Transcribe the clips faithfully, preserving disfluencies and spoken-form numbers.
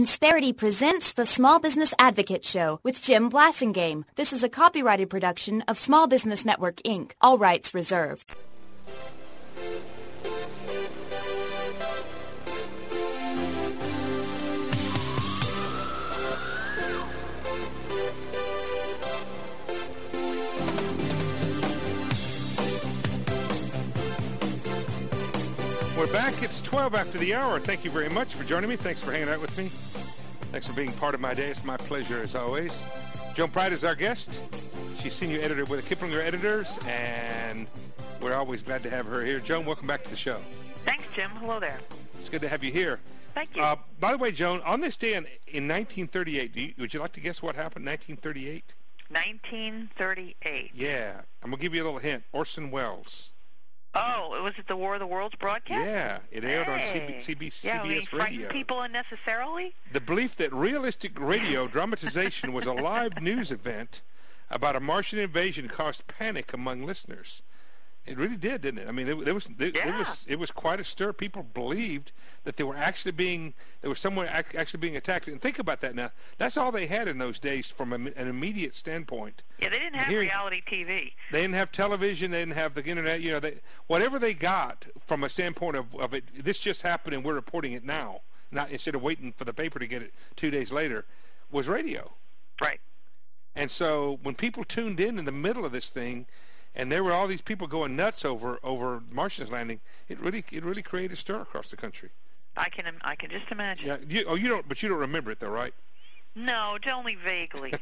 Insperity presents the Small Business Advocate Show with Jim Blasingame. This is a copyrighted production of Small Business Network, Incorporated. All rights reserved. We're back. It's twelve after the hour. Thank you very much for joining me. Thanks for hanging out with me. Thanks for being part of my day. It's my pleasure, as always. Joan Pride is our guest. She's senior editor with the Kiplinger Editors, and we're always glad to have her here. Joan, welcome back to the show. Thanks, Jim. Hello there. It's good to have you here. Thank you. Uh, by the way, Joan, on this day in, in nineteen thirty-eight, do you, would you like to guess what happened in nineteen thirty-eight? nineteen thirty-eight. Yeah. I'm going to give you a little hint. Orson Welles. Oh, was it the War of the Worlds broadcast? Yeah, it aired hey. on C B, C B, yeah, C B S we Radio. people unnecessarily? The belief that realistic radio dramatization was a live news event about a Martian invasion caused panic among listeners. It really did, didn't it? I mean, there, there was there, yeah. there was it was quite a stir. People believed that they were actually being there was someone ac- actually being attacked. And think about that now. That's all they had in those days from a, an immediate standpoint. Yeah, they didn't have Here, reality T V. They didn't have television. They didn't have the internet. You know, they, whatever they got from a standpoint of, of it, this just happened and we're reporting it now. Not instead of waiting for the paper to get it two days later, was radio. Right. And so when people tuned in in the middle of this thing, and there were all these people going nuts over over Martian's landing, it really it really created a stir across the country. I can I can just imagine. Yeah. You, oh, you don't, but you don't remember it though, right? No, only vaguely.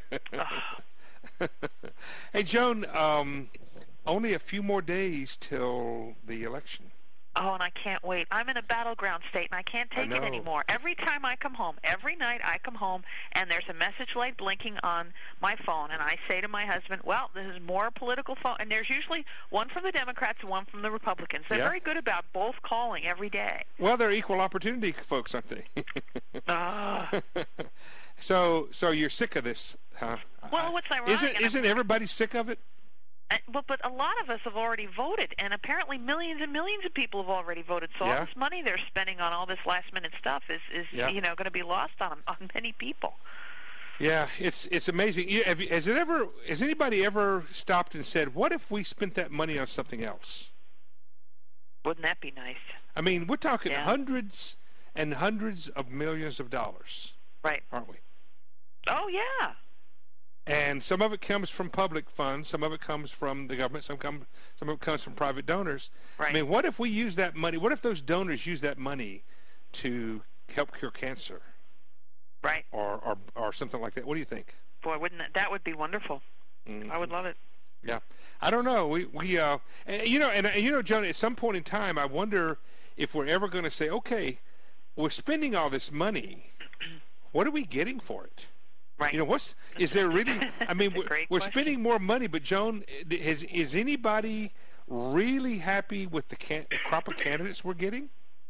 Hey, Joan, um, only a few more days till the election. Oh, and I can't wait. I'm in a battleground state, and I can't take I it know. anymore. Every time I come home, every night I come home, and there's a message light blinking on my phone, and I say to my husband, well, this is more political phone, and there's usually one from the Democrats and one from the Republicans. They're Yeah. very good about both calling every day. Well, they're equal opportunity folks, aren't they? uh, so, so you're sick of this, huh? well, what's ironic... Isn't and isn't I'm- everybody sick of it? Uh, But, but a lot of us have already voted, and apparently millions and millions of people have already voted. So Yeah. all this money they're spending on all this last-minute stuff is, is Yeah. you know, going to be lost on on many people. Yeah, it's it's amazing. You, have you, has it ever? Has anybody ever stopped and said, "What if we spent that money on something else?" Wouldn't that be nice? I mean, we're talking Yeah. hundreds and hundreds of millions of dollars, Right. aren't we? Oh, yeah. And some of it comes from public funds, some of it comes from the government, some come, some of it comes from private donors. Right. I mean, what if we use that money? What if those donors use that money to help cure cancer, Right. or or, or something like that? What do you think? Boy, wouldn't that, that would be wonderful. Mm-hmm. I would love it. Yeah, I don't know. We we uh, and, you know, and, and you know, Joan, at some point in time, I wonder if we're ever going to say, okay, we're spending all this money. What are we getting for it? Right. You know, what's is there really? I mean, That's a we're, great we're question. spending more money, but Joan, is is anybody really happy with the can, crop of candidates we're getting?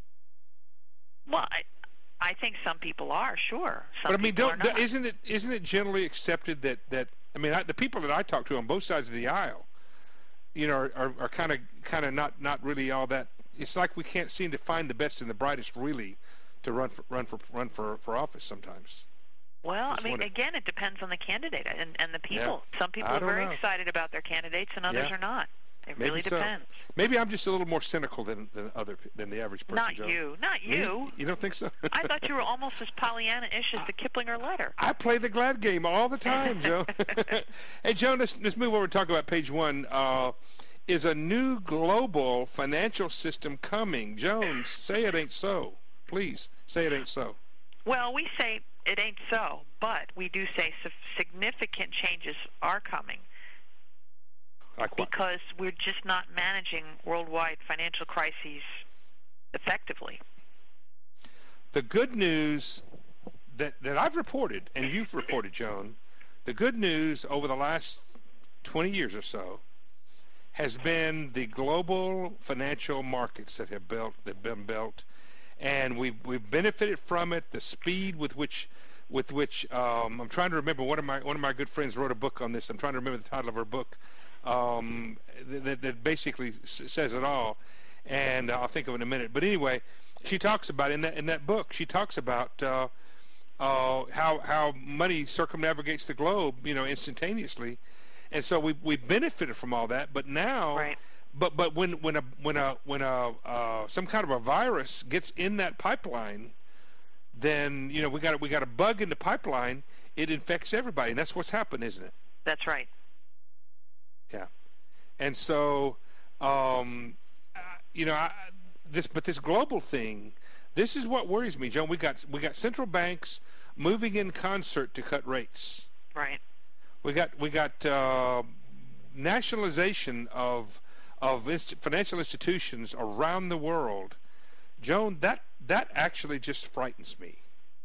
Well, I, I think some people are, sure. Some But I mean, people don't, are not. isn't it isn't it generally accepted that that I mean, I, the people that I talk to on both sides of the aisle, you know, are are kind of kind of not not really all that. It's like we can't seem to find the best and the brightest really to run for run for run for for office sometimes. Well, Just I mean, wonder- again, it depends on the candidate and, and the people. Yeah. Some people I are don't very know. excited about their candidates, and others Yeah. are not. It Maybe really so. depends. Maybe I'm just a little more cynical than than other than the average person. Not Joan. you. Not Me? you. You don't think so? I thought you were almost as Pollyanna-ish as the Kiplinger letter. I play the glad game all the time, Joe. Hey, Joe, let's, let's move over and talk about page one. Uh, is a new global financial system coming? Jones, say it ain't so. Please, say it ain't so. Well, we say it ain't so, but we do say sig- significant changes are coming Like what? because we're just not managing worldwide financial crises effectively. The good news that, that I've reported, and you've reported, Joan, the good news over the last twenty years or so has been the global financial markets that have built that have been built, and we've we've benefited from it. The speed with which with which um, I'm trying to remember. One of my one of my good friends wrote a book on this. I'm trying to remember the title of her book um, that, that basically s- says it all, and I'll think of it in a minute. But anyway, she talks about in that in that book. She talks about uh, uh, how how money circumnavigates the globe, you know, instantaneously, and so we we benefited from all that. But now, right. but but when when a when a when a uh, some kind of a virus gets in that pipeline, then you know we got we got a bug in the pipeline. It infects everybody, and that's what's happened, isn't it? That's right. Yeah, and so um, uh, you know I, this, but this global thing. This is what worries me, Joan. We got we got central banks moving in concert to cut rates. Right. We got we got uh, nationalization of of inst- financial institutions around the world. Joan, that that actually just frightens me.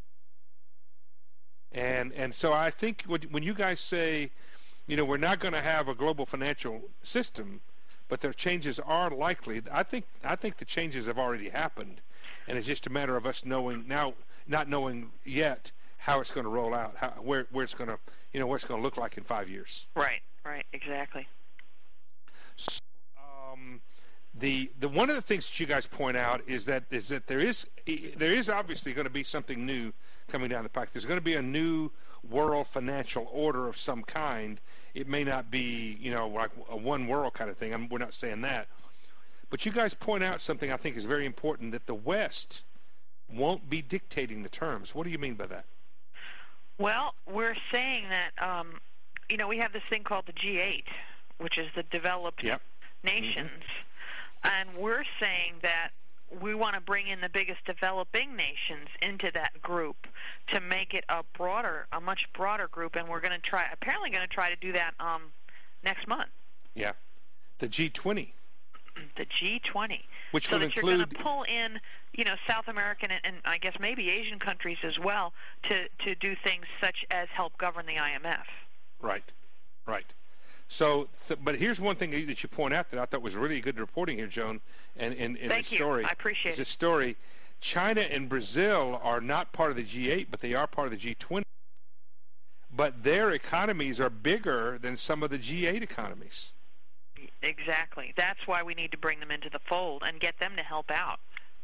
And and so I think when you guys say, you know, we're not going to have a global financial system, but their changes are likely. I think I think the changes have already happened. And it's just a matter of us knowing now, not knowing yet how it's going to roll out, how, where where it's going to, you know, what it's going to look like in five years. Right, right, exactly. So, um, the the one of the things that you guys point out is that is that there is there is obviously going to be something new coming down the pike. There's going to be a new world financial order of some kind. It may not be, you know, like a one world kind of thing. I'm, we're not saying that. But you guys point out something I think is very important, that the West won't be dictating the terms. What do you mean by that? Well, we're saying that, um, you know, we have this thing called the G eight, which is the developed yep. nations. Mm-hmm. And we're saying that we want to bring in the biggest developing nations into that group to make it a broader, a much broader group. And we're going to try, apparently going to try to do that um, next month. Yeah. The G twenty. The G twenty, which so will that include, you're going to pull in, you know, South American and, and I guess maybe Asian countries as well to to do things such as help govern the I M F. Right, right. So, th- but here's one thing that you point out that I thought was really good reporting here, Joan, and in in Thank the you. story. I appreciate is it. This story, China and Brazil are not part of the G eight, but they are part of the G twenty. But their economies are bigger than some of the G eight economies. Exactly. That's why we need to bring them into the fold and get them to help out.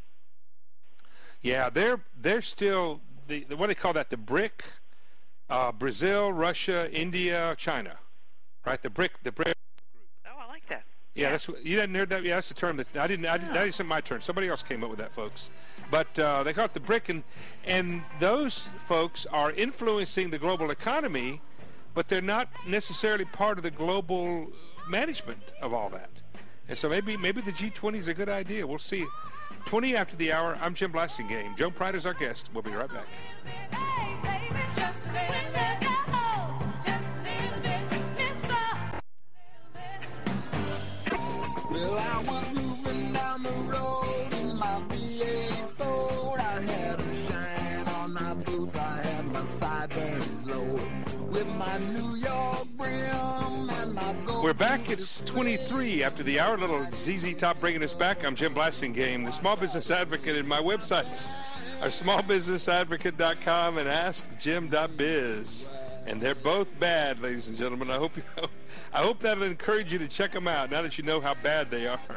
Yeah, they're they're still the, the what do they call that? The BRIC, uh, Brazil, Russia, India, China, right? The BRIC, the BRIC group. Oh, I like that. Yeah, yeah. that's what, you didn't hear that. Yeah, that's the term that I didn't. I didn't. That isn't my turn. Somebody else came up with that, folks. But uh, they call it the BRIC, and and those folks are influencing the global economy, but they're not necessarily part of the global management of all that. And so maybe maybe the G twenty is a good idea. We'll see. twenty after the hour, I'm Jim Blasingame. Joan Pride is our guest. We'll be right back. Well, I was moving down the road in my V eight Ford. I had a shine on my boots. I had my sideburns low with my New York brim and my gold. We're back. It's twenty-three after the hour. Little Z Z Top bringing us back. I'm Jim Blasingame, the Small Business Advocate, and my websites are small business advocate dot com and ask jim dot biz. And they're both bad, ladies and gentlemen. I hope you know, I hope that'll encourage you to check them out now that you know how bad they are.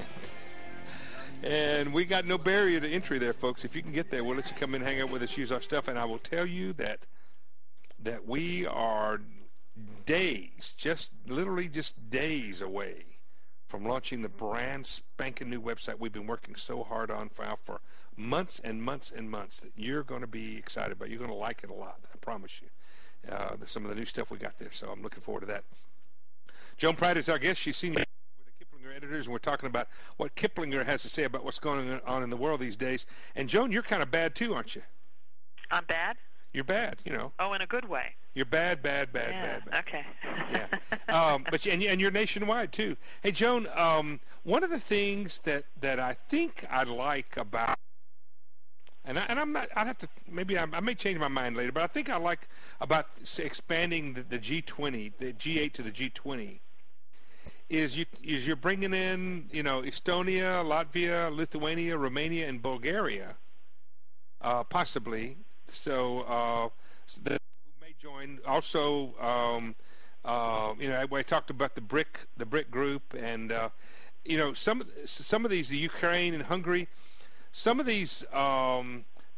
And we got no barrier to entry there, folks. If you can get there, we'll let you come in, hang out with us, use our stuff. And I will tell you that that we are days, just literally just days away from launching the brand spanking new website we've been working so hard on for, for months and months and months that you're going to be excited about. You're going to like it a lot, I promise you. Uh, some of the new stuff we got there, so I'm looking forward to that. Joan Pride is our guest. She's senior with the Kiplinger editors, and we're talking about what Kiplinger has to say about what's going on in the world these days. And Joan, you're kind of bad too, aren't you? I'm bad? You're bad, you know. Oh, in a good way. You're bad, bad, bad, yeah, bad, bad. Okay. yeah. Um, but and, and you're nationwide too. Hey, Joan, um, one of the things that, that I think I like about And, I, and I'm not. I'd have to. Maybe I, I may change my mind later. But I think I like about expanding the, the G twenty, the G eight to the G twenty. Is you is you're bringing in, you know, Estonia, Latvia, Lithuania, Romania, and Bulgaria, uh, possibly. So uh, the, who may join. Also, um, uh, you know, I, I talked about the BRIC, the BRIC group, and uh, you know, some some of these, the Ukraine and Hungary. Some of these um,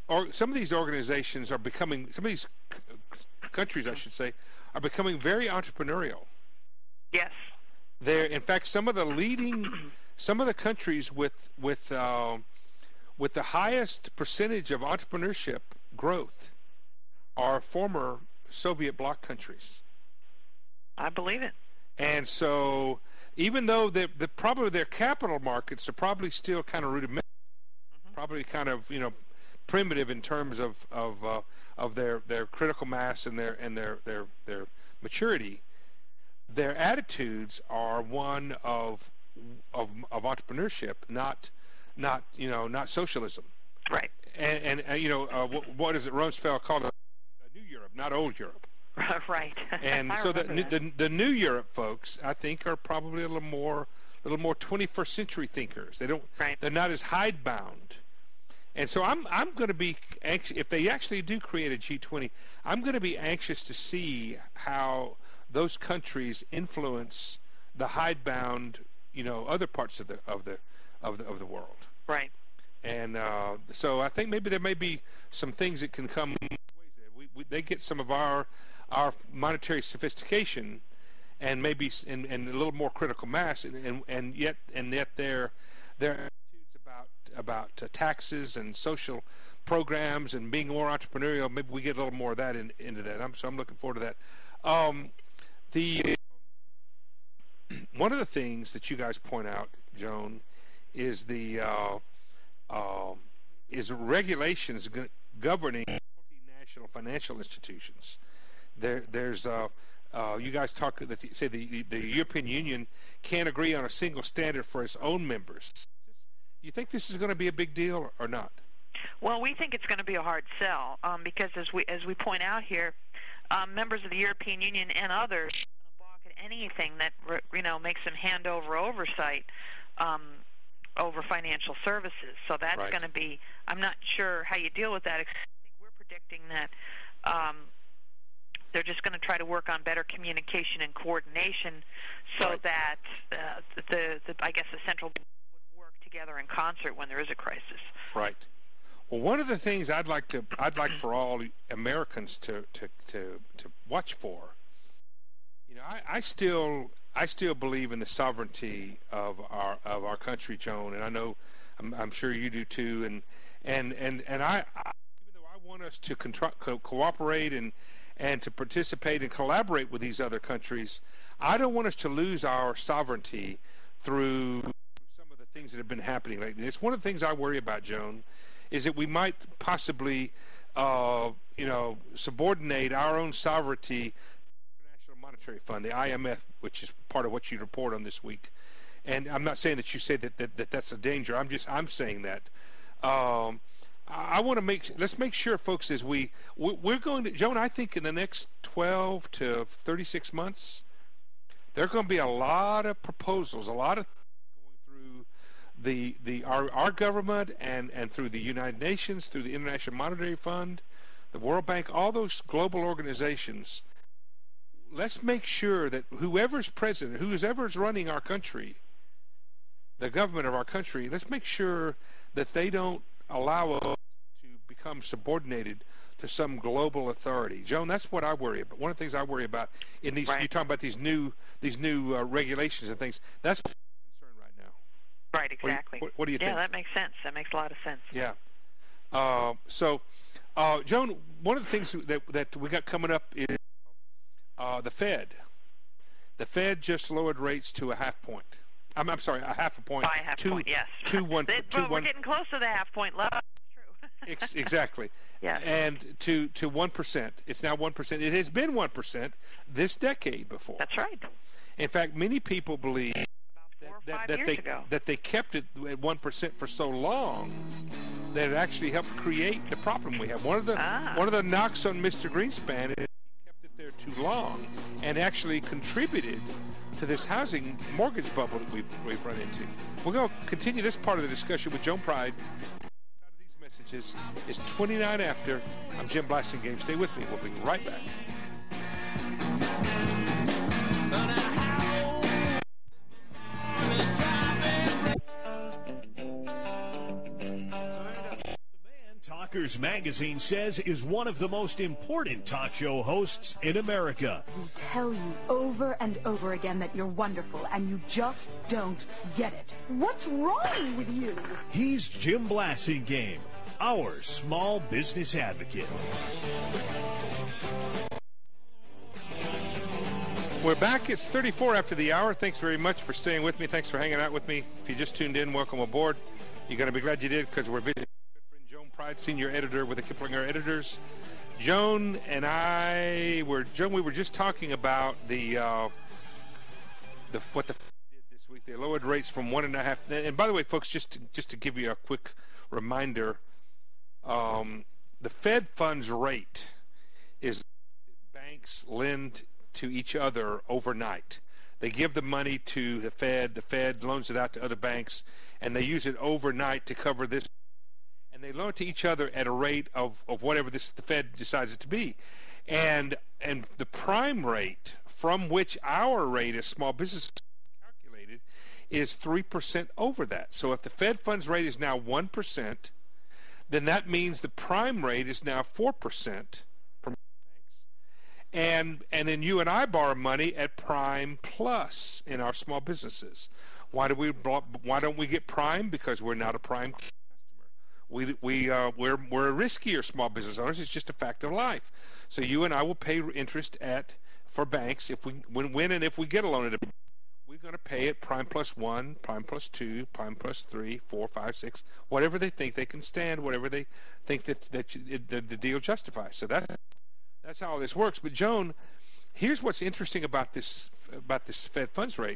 or some of these organizations are becoming, some of these c- countries, I should say, are becoming very entrepreneurial. Yes. They're, in fact, some of the leading, some of the countries with with uh, with the highest percentage of entrepreneurship growth are former Soviet bloc countries. I believe it. And so, even though the, the probably their capital markets are probably still kind of rudimentary, mm-hmm. probably kind of you know primitive in terms of of uh, of their, their critical mass and their and their, their their maturity, their attitudes are one of of of entrepreneurship, not not you know not socialism. Right. And, and, and you know uh, what, what is it Rumsfeld called it? New Europe, not old Europe. Right. And so the, the the new Europe folks, I think, are probably a little more a little more twenty-first century thinkers. They don't. Right. They're not as hidebound. And so I'm I'm going to be anxious if they actually do create a G twenty. I'm going to be anxious to see how those countries influence the hidebound, you know, other parts of the of the of the of the world. Right. And uh, so I think maybe there may be some things that can come. We, we, they get some of our our monetary sophistication, and maybe and, and a little more critical mass, and, and, and yet and yet their their attitudes about about uh, taxes and social programs and being more entrepreneurial. Maybe we get a little more of that in, into that. I'm so I'm looking forward to that. Um, the one of the things that you guys point out, Joan, is the uh, uh, is regulations go- governing multinational financial institutions. There, there's uh, uh, you guys talk that say the, the European Union can't agree on a single standard for its own members. Do you think this is going to be a big deal or not? Well, we think it's going to be a hard sell um, because, as we as we point out here, um, members of the European Union and others are going to balk at anything that you know makes them hand over oversight um, over financial services. So that's right. going to be. I'm not sure how you deal with that. I think we're predicting that. Um, They're just going to try to work on better communication and coordination, so right. that uh, the, the I guess the central bank would work together in concert when there is a crisis. Right. Well, one of the things I'd like to I'd like for all Americans to to, to, to watch for, you know, I, I still I still believe in the sovereignty of our of our country, Joan, and I know I'm, I'm sure you do too, and and and and I, I even though I want us to contro- co- cooperate and and to participate and collaborate with these other countries, I don't want us to lose our sovereignty through some of the things that have been happening lately. It's one of the things I worry about, Joan, is that we might possibly, uh, you know, subordinate our own sovereignty to the International Monetary Fund, the I M F, which is part of what you report on this week. And I'm not saying that you say that, that, that that's a danger. I'm just I'm saying that. Um, I want to make let's make sure, folks, as we we're going to Joan. I think in the next twelve to thirty-six months, there are going to be a lot of proposals, a lot of going through the the our our government and and through the United Nations, through the International Monetary Fund, the World Bank, all those global organizations. Let's make sure that whoever's president, whoever's running our country, the government of our country, let's make sure that they don't allow us to become subordinated to some global authority. Joan, that's what I worry about. One of the things I worry about in these, right. you're talking about these new these new uh, regulations and things. That's my concern right now. Right, exactly. What do you, what, what do you yeah, think? Yeah, that makes sense. That makes a lot of sense. Yeah. Uh, so, uh, Joan, one of the things that that we got coming up is uh, the Fed. The Fed just lowered rates to a half point. I'm, I'm sorry, a half a point. By a half two, point, yes. Two, one, they, two, well, one, we're getting close to the half point level. That's true. Ex- exactly. Yes. And to to one percent. It's now one percent. It has been one percent this decade before. That's right. In fact, many people believe About four or that, five that years they ago. that they kept it at one percent for so long that it actually helped create the problem we have. One of the Ah. one of the knocks on Mister Greenspan is he kept it there too long and actually contributed to this housing mortgage bubble that we've, we've run into. We're going to continue this part of the discussion with Joan Pride. Out of these messages is twenty-nine after. I'm Jim Blasingame. Stay with me. We'll be right back. Reuters magazine says is one of the most important talk show hosts in America. We tell you over and over again that you're wonderful, and you just don't get it. What's wrong with you? He's Jim Blasingame, our small business advocate. We're back. It's thirty-four after the hour. Thanks very much for staying with me. Thanks for hanging out with me. If you just tuned in, welcome aboard. You're going to be glad you did, because we're visiting my good friend Joan Pride, senior editor with the Kiplinger Editors. Joan and I were, Joan, we were just talking about the, uh, the what the Fed did this week. They lowered rates from one and a half. And by the way, folks, just to, just to give you a quick reminder, um, the Fed funds rate is banks lend to each other overnight. They give the money to the Fed, the Fed loans it out to other banks, and they use it overnight to cover this. And they loan it to each other at a rate of, of whatever this the Fed decides it to be. And and the prime rate from which our rate as small businesses calculated is three percent over that. So if the Fed funds rate is now one percent, then that means the prime rate is now four percent. And and then you and I borrow money at prime plus in our small businesses. Why do we? Why don't we get prime? Because we're not a prime customer. We we uh, we're we're riskier small business owners. It's just a fact of life. So you and I will pay interest at for banks if we when when and if we get a loan at a bank, we're going to pay it prime plus one, prime plus two, prime plus three, four, five, six, whatever they think they can stand, whatever they think that that you, the, the deal justifies. So that's. That's how all this works. But Joan, here's what's interesting about this about this Fed funds rate.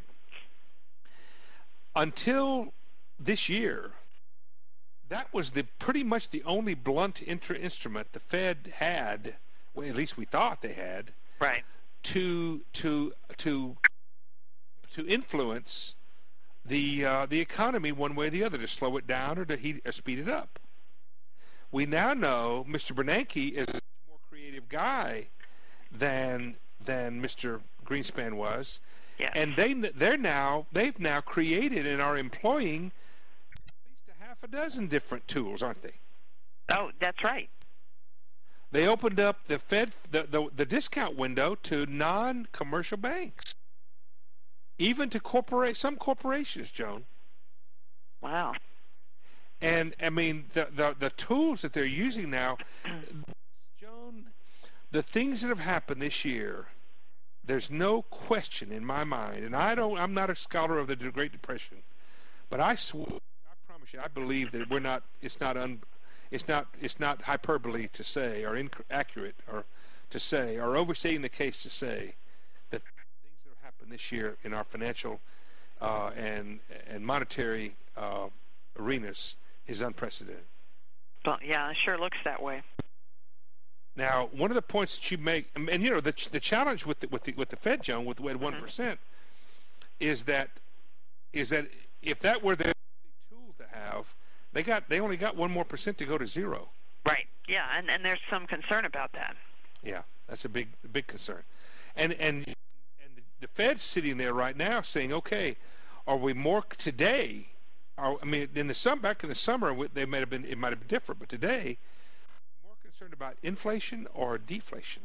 Until this year, that was the pretty much the only blunt inter- instrument the Fed had, well, at least we thought they had, right, to to to to influence the uh, the economy one way or the other, to slow it down or to heat or speed it up. We now know Mister Bernanke is creative guy than than Mister Greenspan was, yes. And they they're now they've now created and are employing at least a half a dozen different tools, aren't they? Oh, that's right. They opened up the Fed the the, the discount window to non-commercial banks, even to corporate some corporations, Joan. Wow. And I mean the the, the tools that they're using now. Joan, the things that have happened this year, there's no question in my mind, and I don't, I'm not a scholar of the Great Depression, but I swear, I promise you, I believe that we're not, it's not, un, it's not, it's not hyperbole to say, or inaccurate, or to say, or overstating the case to say that things that have happened this year in our financial uh, and and monetary uh, arenas is unprecedented. Well, yeah, it sure looks that way. Now, one of the points that you make, and, and you know, the the challenge with the, with the with the Fed, Joan, with with one percent, mm-hmm. is that is that if that were the tool to have, they got they only got one more percent to go to zero. Right. Yeah, and and there's some concern about that. Yeah, that's a big big concern, and and and the Fed's sitting there right now saying, okay, are we more today? Are, I mean, in the sum back in the summer, they might have been it might have been different, but today. Concerned about inflation or deflation?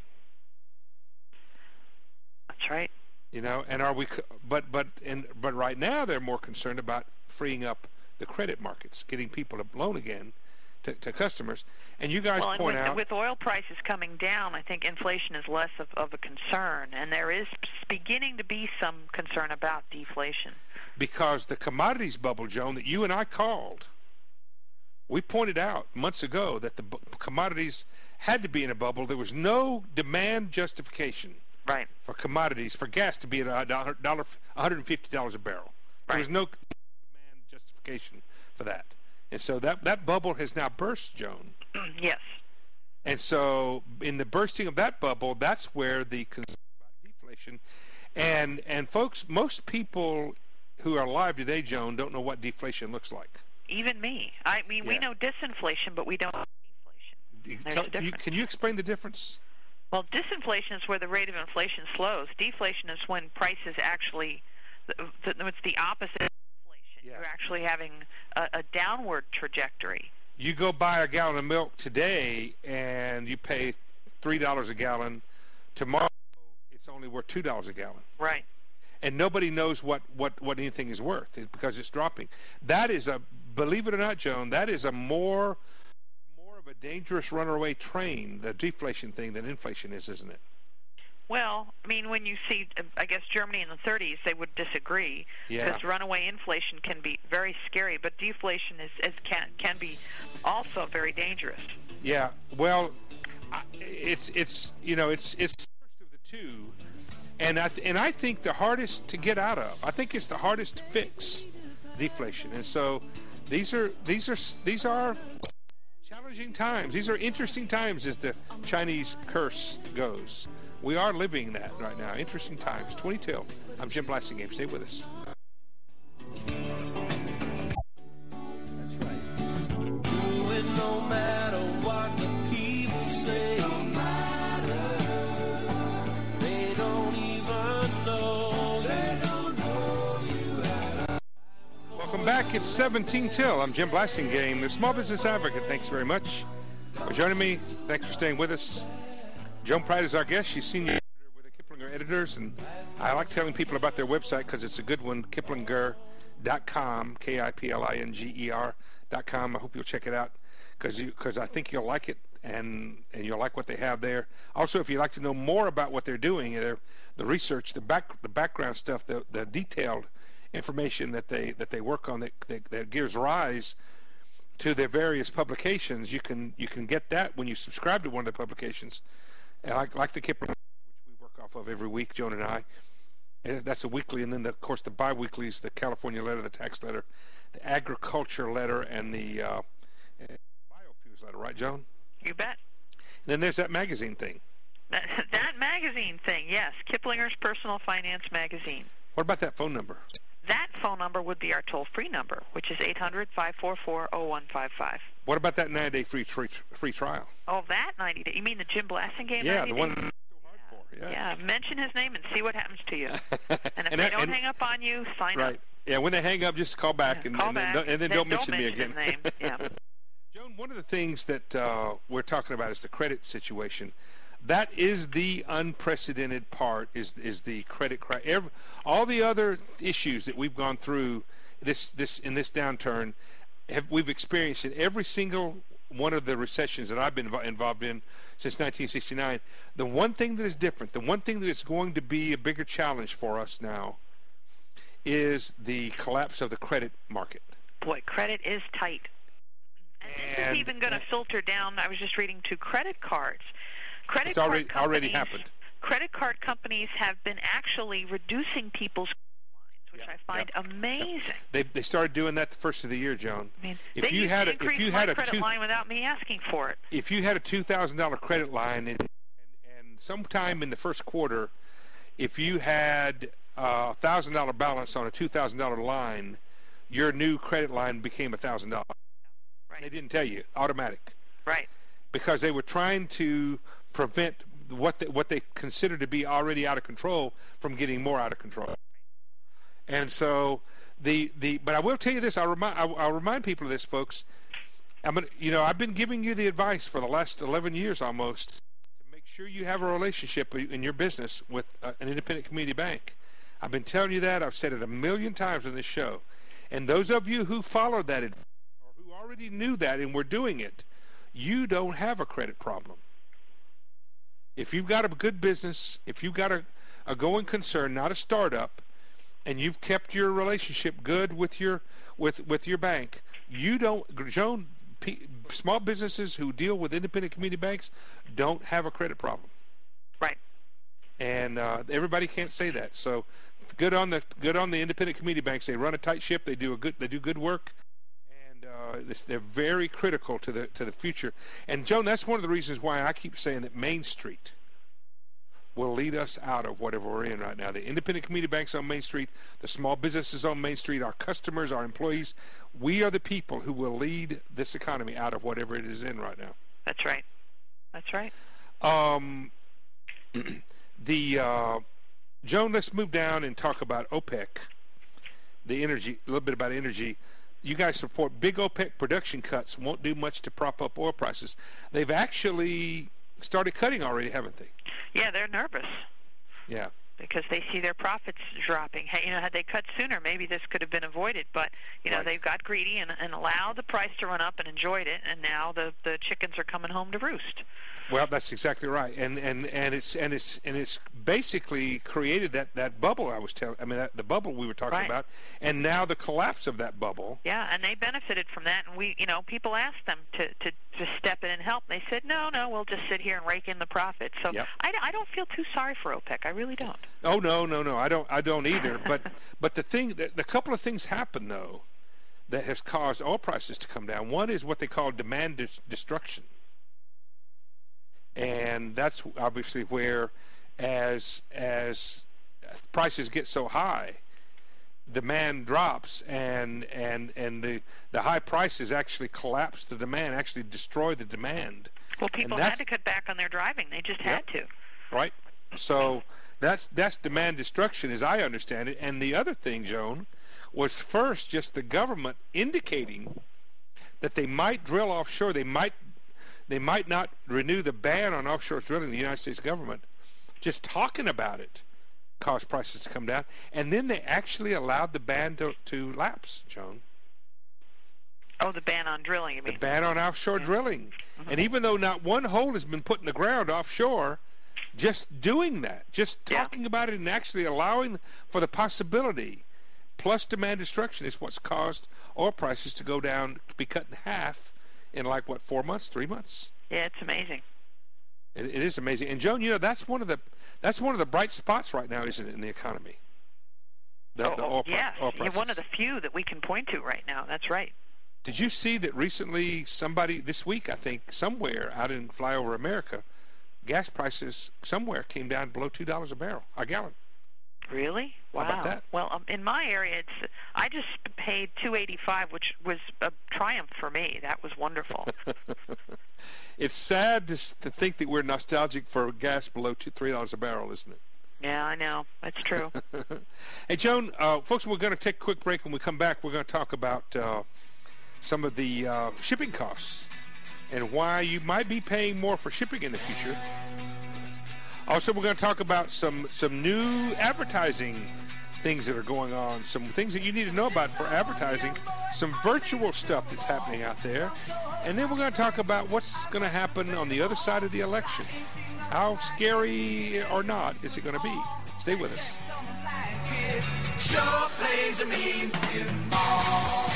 That's right. You know, and are we? But but and but right now they're more concerned about freeing up the credit markets, getting people to loan again to, to customers. And you guys well, point and with, out with oil prices coming down, I think inflation is less of, of a concern, and there is beginning to be some concern about deflation because the commodities bubble, Joan, that you and I called. We pointed out months ago that the b- commodities had to be in a bubble. There was no demand justification right. for commodities, for gas to be at a dollar, dollar, one hundred fifty dollars a barrel. There right. was no demand justification for that. And so that, that bubble has now burst, Joan. Yes. And so in the bursting of that bubble, that's where the concern about deflation. And, and folks, most people who are alive today, Joan, don't know what deflation looks like. Even me. I mean, yeah. we know disinflation, but we don't know deflation. There's Tell, a difference. You, can you explain the difference? Well, disinflation is where the rate of inflation slows. Deflation is when prices actually, it's the opposite of inflation. Yeah. You're actually having a, a downward trajectory. You go buy a gallon of milk today, and you pay three dollars a gallon. Tomorrow, it's only worth two dollars a gallon. Right. And nobody knows what, what, what anything is worth because it's dropping. That is a, believe it or not, Joan, that is a more more of a dangerous runaway train, the deflation thing, than inflation is, isn't it? Well, I mean, when you see, I guess, Germany in the thirties, they would disagree. Yeah. Because runaway inflation can be very scary, but deflation is, is can can be also very dangerous. Yeah. Well, it's it's you know it's it's the first of the two, and I and I think the hardest to get out of. I think it's the hardest to fix, deflation. And so these are these are these are challenging times. These are interesting times, as the Chinese curse goes. We are living that right now. Interesting times. twenty till. I'm Jim Blasingame. Stay with us. That's right. Do it no matter what the people say. No matter. They don't even know. They don't know you at all. Welcome back. It's seventeen till. I'm Jim Blasingame, the Small Business Advocate. Thanks very much for joining me. Thanks for staying with us. Joan Pratt is our guest. She's senior editor with the Kiplinger Editors, and I like telling people about their website because it's a good one, kiplinger dot com, K I P L I N G E R dot com. I hope you'll check it out because because I think you'll like it, and, and you'll like what they have there. Also, if you'd like to know more about what they're doing, they're, the research, the back the background stuff, the, the detailed information that they that they work on that, that, that gives rise to their various publications, you can you can get that when you subscribe to one of the publications. And like, like the Kipling, which we work off of every week, Joan and I. And that's a weekly, and then, the, of course, the bi-weeklies, the California letter, the tax letter, the agriculture letter, and the uh, biofuels letter, right, Joan? You bet. And then there's that magazine thing. That, that magazine thing, yes, Kiplinger's Personal Finance Magazine. What about that phone number? That phone number would be our toll-free number, which is eight hundred, five four four, zero one five five. What about that ninety-day free, free free trial? Oh, that ninety day. You mean the Jim Blasingame Yeah, ninety the one days? that's so hard for. Yeah. Yeah, mention his name and see what happens to you. And if And they that- don't and- hang up on you, sign Right. up. Yeah, when they hang up, just call back, Yeah, and, call and, back. Then, and then Then don't don't mention me mention again. his name. Yeah. Joan, one of the things that uh, we're talking about is the credit situation. That is the unprecedented part, is is the credit crisis. Every, all the other issues that we've gone through this this in this downturn, have, we've experienced in every single one of the recessions that I've been invo- involved in since nineteen sixty-nine. The one thing that is different, the one thing that is going to be a bigger challenge for us now, is the collapse of the credit market. Boy, credit is tight. And this And- is even going to filter down, I was just reading, to credit cards. Credit It's card already companies, already happened. Credit card companies have been actually reducing people's lines, which Yeah, I find yeah, amazing. They they started doing that the first of the year, Joan. I mean, If they you used had to a- if increase you my had a credit two- line without me asking for it. If you had a two thousand dollar credit line, and, and, and sometime in the first quarter, if you had a thousand dollar balance on a two thousand dollar line, your new credit line became a thousand dollars. Right. They didn't tell you, automatic, Right. because they were trying to prevent what they, what they considered to be already out of control from getting more out of control. And so the the but I will tell you this. I'll remind I'll, I'll remind people of this, folks. I'm gonna, you know, I've been giving you the advice for the last eleven years almost to make sure you have a relationship in your business with uh, an independent community bank. I've been telling you that. I've said it a million times on this show. And those of you who followed that advice or who already knew that and were doing it, you don't have a credit problem. If you've got a good business, if you've got a, a going concern, not a startup, and you've kept your relationship good with your with with your bank, you don't, Joan, P, small businesses who deal with independent community banks don't have a credit problem. Right. And uh, everybody can't say that. So good on the good on the independent community banks. They run a tight ship. They do a good they do good work, and uh, this, they're very critical to the to the future. And Joan, that's one of the reasons why I keep saying that Main Street will lead us out of whatever we're in right now. The independent community banks on Main Street, the small businesses on Main Street, our customers, our employees, we are the people who will lead this economy out of whatever it is in right now. That's right. That's right. Um, the uh, Joan, let's move down and talk about OPEC, the energy, a little bit about energy. you guys report big OPEC production cuts won't do much to prop up oil prices. They've actually started cutting already, haven't they? Yeah, they're nervous. Yeah. Because they see their profits dropping. Hey, you know, had they cut sooner, maybe this could have been avoided. But you know, right. they've got greedy and, and allowed the price to run up and enjoyed it, and now the the chickens are coming home to roost. Well, that's exactly right, and and and it's and it's and it's basically created that, that bubble I was telling. I mean, that, the bubble we were talking right. about, and now the collapse of that bubble. Yeah, and they benefited from that. And we, you know, people asked them to to, to step in and help. They said, no, no, we'll just sit here and rake in the profits. So yep. I, I don't feel too sorry for OPEC. I really don't. Oh no, no, no, I don't. I don't either. but but the thing, the, the couple of things happen though, that has caused oil prices to come down. One is what they call demand dis- destruction. And that's obviously where, as as prices get so high, demand drops, and and and the the high prices actually collapse the demand, actually destroy the demand. Well, people had to cut back on their driving; they just yep, had to. Right. So that's that's demand destruction, as I understand it. And the other thing, Joan, was first just the government indicating that they might drill offshore. They might. They might not renew the ban on offshore drilling, the United States government. Just talking about it caused prices to come down. And then they actually allowed the ban to, to lapse, Joan. Oh, the ban on drilling, you mean? The ban on offshore yeah. drilling. Mm-hmm. And even though not one hole has been put in the ground offshore, just doing that, just talking yeah. about it and actually allowing for the possibility, plus demand destruction, is what's caused oil prices to go down, to be cut in half in like what, four months, three months? Yeah, it's amazing. It, it is amazing. And Joan, you know, that's one of the that's one of the bright spots right now, isn't it, in the economy? The, oh, the oil, yeah, oil prices. You're one of the few that we can point to right now. That's right. Did you see that recently? Somebody this week, I think, somewhere out in Flyover America, gas prices somewhere came down below two dollars a barrel, a gallon. Really? Wow. How about that? Well, um, in my area, it's I just paid two eighty-five, which was a triumph for me. That was wonderful. It's sad to, to think that we're nostalgic for gas below two, three dollars a barrel, isn't it? Yeah, I know. That's true. Hey, Joan, uh, folks, we're going to take a quick break. When we come back, we're going to talk about uh, some of the uh, shipping costs and why you might be paying more for shipping in the future. Also, we're going to talk about some, some new advertising things that are going on, some things that you need to know about for advertising, some virtual stuff that's happening out there, and then we're going to talk about what's going to happen on the other side of the election. How scary or not is it going to be? Stay with us. Sure plays a mean pinball.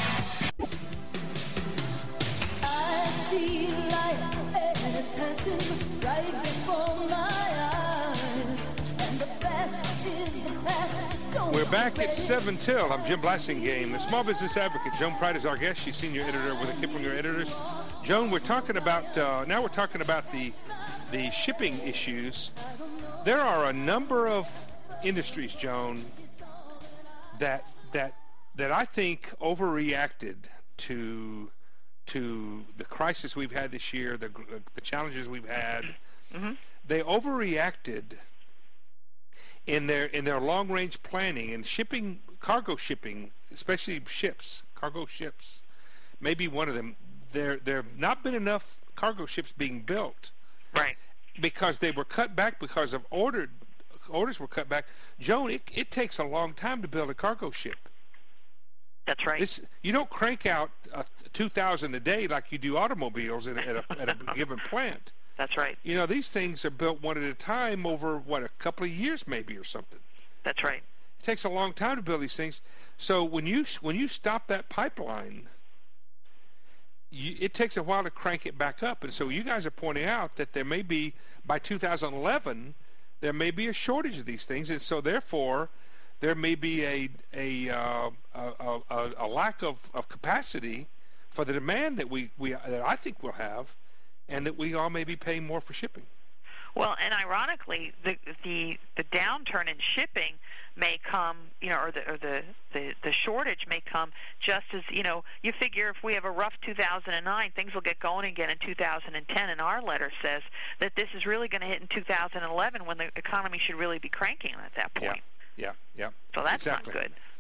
I see light and it's passing right before my eyes, and the past is the past. Don't We're back worry. at seven till. I'm Jim Blassingame, the small business advocate. Joan Pride is our guest. She's senior editor with the Kiplinger Editors. Joan, we're talking about uh, now. We're talking about the the shipping issues. There are a number of industries, Joan, that that that I think overreacted to to the crisis we've had this year, the the challenges we've had. Mm-hmm. They overreacted in their in their long range planning and shipping, cargo shipping, especially ships, cargo ships. Maybe one of them. There there have not been enough cargo ships being built. Right. Because they were cut back because of ordered orders were cut back. Joan, it, it takes a long time to build a cargo ship. That's right. This, you don't crank out uh, two thousand a day like you do automobiles at, at, a, at a given plant. That's right. You know, these things are built one at a time over, what, a couple of years maybe or something. That's right. It takes a long time to build these things. So when you when you stop that pipeline, you, it takes a while to crank it back up. And so you guys are pointing out that there may be, by two thousand eleven, there may be a shortage of these things. And so therefore, there may be a a uh, a, a, a lack of, of capacity for the demand that we, we that I think we'll have, and that we all may be paying more for shipping. Well, and ironically, the the the downturn in shipping may come, you know, or the or the, the, the shortage may come just as, you know, you figure if we have a rough two thousand nine, things will get going again in two thousand ten, and our letter says that this is really going to hit in two thousand eleven when the economy should really be cranking at that point. Yeah, yeah, yeah. So that's exactly. not good.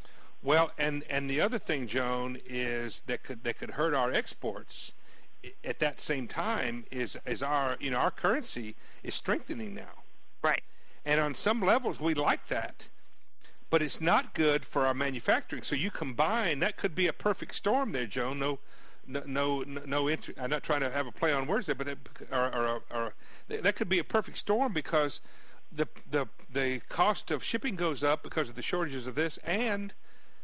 Well, and, and the other thing, Joan, is that could that could hurt our exports at that same time is is our you know our currency is strengthening now. Right. And on some levels we like that, but it's not good for our manufacturing. So you combine, that could be a perfect storm there, Joan. No, no, no, no int- I'm not trying to have a play on words there, but that, or, or, or, that could be a perfect storm because the the the cost of shipping goes up because of the shortages of this, and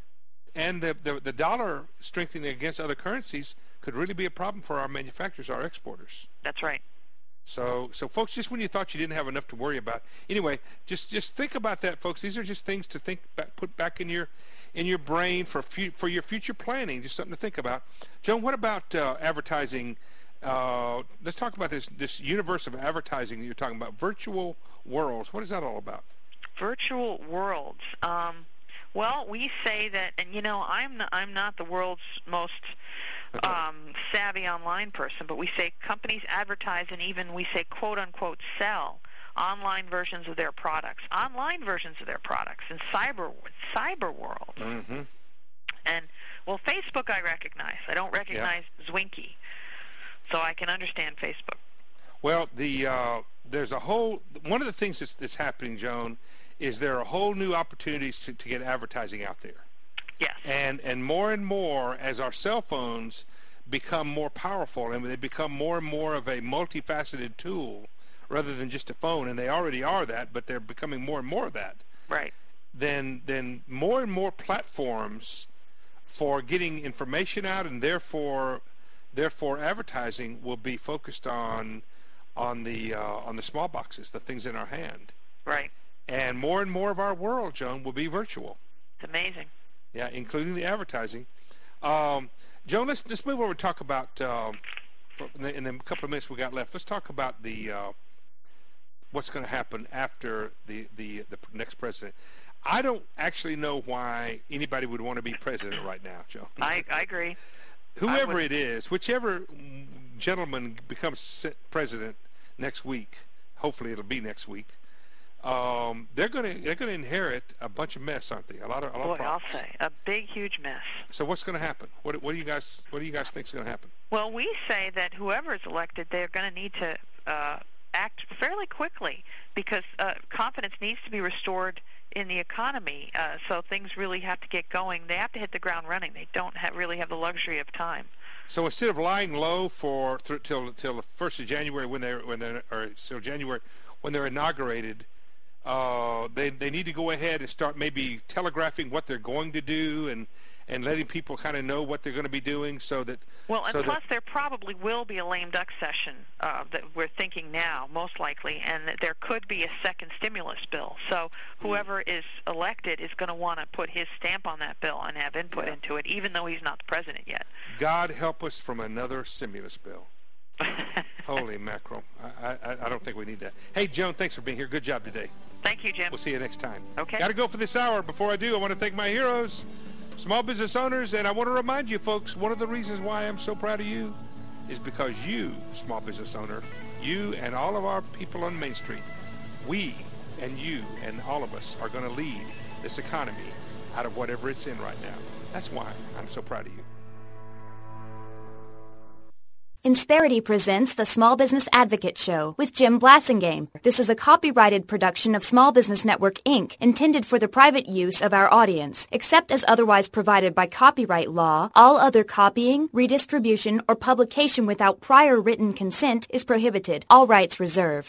and the the, the dollar strengthening against other currencies could really be a problem for our manufacturers, our exporters. That's right. So, so folks, just when you thought you didn't have enough to worry about, anyway, just just think about that, folks. These are just things to think back, put back in your in your brain for fu- for your future planning. Just something to think about. Joan, what about uh, advertising? Uh, let's talk about this this universe of advertising that you're talking about. Virtual worlds. What is that all about? Virtual worlds. Um, well, we say that, and you know, I'm not, I'm not the world's most um, savvy online person, but we say companies advertise and even we say quote unquote sell online versions of their products, online versions of their products in cyber cyber world. Mm-hmm. And well, Facebook I recognize. I don't recognize yeah. Zwinky, so I can understand Facebook. Well, the uh, there's a whole one of the things that's, that's happening, Joan, is there are whole new opportunities to, to get advertising out there. Yes. And and more and more as our cell phones become more powerful and they become more and more of a multifaceted tool rather than just a phone, and they already are that, but they're becoming more and more of that. Right. Then then more and more platforms for getting information out and therefore therefore advertising will be focused on on the uh, on the small boxes, the things in our hand. Right. And more and more of our world, Joan, will be virtual. It's amazing. Yeah, including the advertising. Um, Joan, let's let's move over and talk about uh, in, the, in the couple of minutes we got left. Let's talk about the uh, what's going to happen after the, the the next president. I don't actually know why anybody would want to be president right now, Joan. I, I agree. Whoever I it is, whichever gentleman becomes president next week, hopefully it'll be next week. Um, they're going to they're going to inherit a bunch of mess, aren't they? A lot of a lot Boy, of problems. I'll say a big, huge mess. So what's going to happen? What what do you guys what do you guys think is going to happen? Well, we say that whoever is elected, they're going to need to uh, act fairly quickly because uh, confidence needs to be restored in the economy. Uh, so things really have to get going. They have to hit the ground running. They don't have, really have the luxury of time. So instead of lying low for th- till till the first of January when they when they or so January when they're inaugurated. Uh, they they need to go ahead and start maybe telegraphing what they're going to do and, and letting people kind of know what they're going to be doing so that well and so plus that, there probably will be a lame duck session uh, that we're thinking now most likely, and that there could be a second stimulus bill. So whoever mm. is elected is going to want to put his stamp on that bill and have input yeah. into it, even though he's not the president yet. God help us from another stimulus bill. Holy mackerel! I, I I don't think we need that. Hey, Joan, thanks for being here. Good job today. Thank you, Jim. We'll see you next time. Okay. Got to go for this hour. Before I do, I want to thank my heroes, small business owners, and I want to remind you, folks, one of the reasons why I'm so proud of you is because you, small business owner, you and all of our people on Main Street, we and you and all of us are going to lead this economy out of whatever it's in right now. That's why I'm so proud of you. Insperity presents the Small Business Advocate Show with Jim Blasingame. This is a copyrighted production of Small Business Network, Incorporated, intended for the private use of our audience. Except as otherwise provided by copyright law, all other copying, redistribution, or publication without prior written consent is prohibited. All rights reserved.